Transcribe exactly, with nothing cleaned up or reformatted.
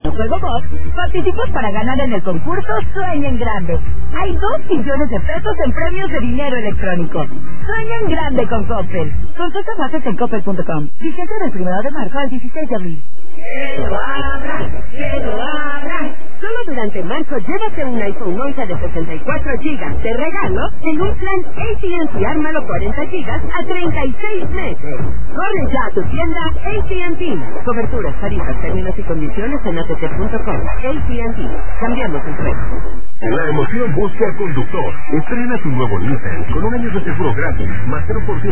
Juego Box, participas para ganar en el concurso Sueña en Grande. Hay dos millones de pesos en premios de dinero electrónico. Sueña en Grande con Coppel. Consulta bases en coppel punto com. Vigente del primero de marzo al dieciséis de abril. ¡Que lo abran! ¡Que lo abran! Solo durante marzo llévate un iPhone once de sesenta y cuatro gigas de regalo en un plan A T and T Ármalo cuarenta gigas a treinta y seis meses. Corre ya a tu tienda A T and T. Coberturas, tarifas, términos y condiciones en a t t punto com. A T and T. Cambiamos el precio. La emoción busca conductor. Estrena tu nuevo Nissan con un año de seguro gratis, más cero por ciento